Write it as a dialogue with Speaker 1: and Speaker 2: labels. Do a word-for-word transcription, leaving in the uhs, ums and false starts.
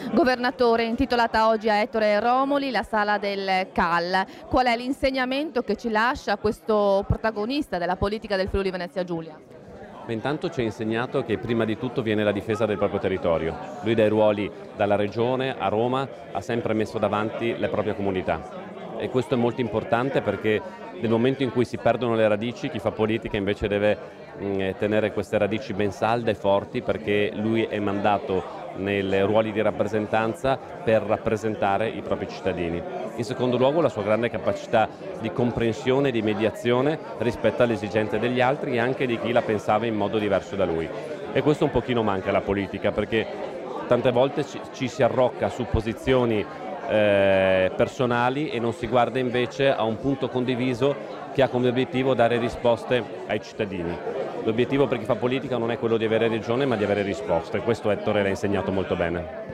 Speaker 1: Governatore, intitolata oggi a Ettore Romoli, la sala del C A L. Qual è l'insegnamento che ci lascia questo protagonista della politica del Friuli Venezia Giulia?
Speaker 2: Intanto ci ha insegnato che prima di tutto viene la difesa del proprio territorio. Lui dai ruoli dalla regione a Roma ha sempre messo davanti la propria comunità e questo è molto importante perché nel momento in cui si perdono le radici chi fa politica invece deve mh, tenere queste radici ben salde e forti, perché lui è mandato nei ruoli di rappresentanza per rappresentare i propri cittadini. In secondo luogo la sua grande capacità di comprensione e di mediazione rispetto alle esigenze degli altri e anche di chi la pensava in modo diverso da lui. E questo un pochino manca alla politica, perché tante volte ci, ci si arrocca su posizioni eh, personali e non si guarda invece a un punto condiviso che ha come obiettivo dare risposte ai cittadini. L'obiettivo per chi fa politica non è quello di avere ragione ma di avere risposte, questo Ettore l'ha insegnato molto bene.